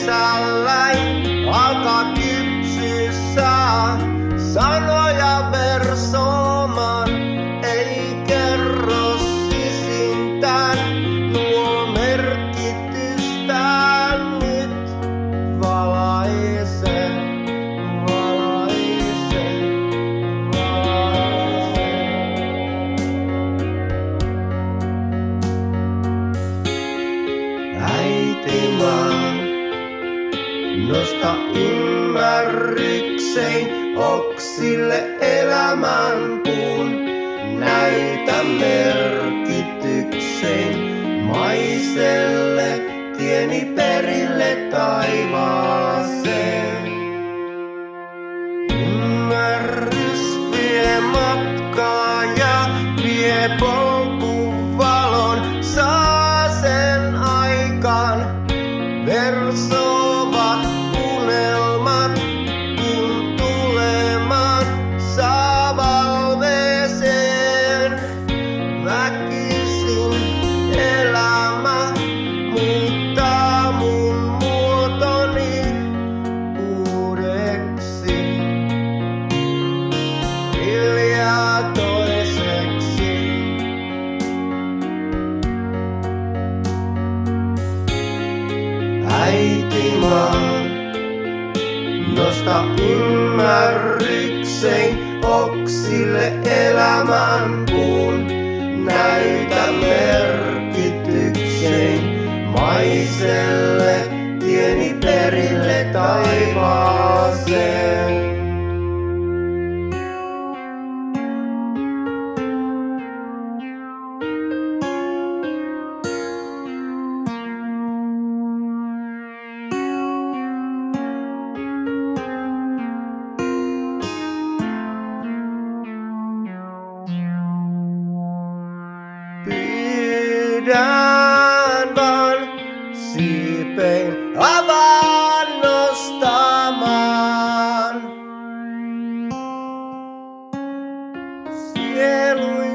kesälläin alkaa kypsyä saa. Sanoja versomaan ei kerro sisintään, nuo merkitystään nyt valaise, valaise, valaise. Äiti maa, nosta ymmärrykseen oksille elämän puun, näytä merkitykseen maiselle, tieni perille taivaaseen. Ymmärrys vie matkaa ja vie polkuvalon, saa sen aikaan versovat unelmat, kun tulemaan saa valveeseen. Väkisin elämä muuttaa mun muotoni uudeksi, hiljaa toiseksi. Äiti maa, nosta ymmärrykseen oksille elämän puun, näytä merkitykseen maiselle, tieni perille taivaaseen. Pyydän vaan siipeen avaan nostamaan sielun.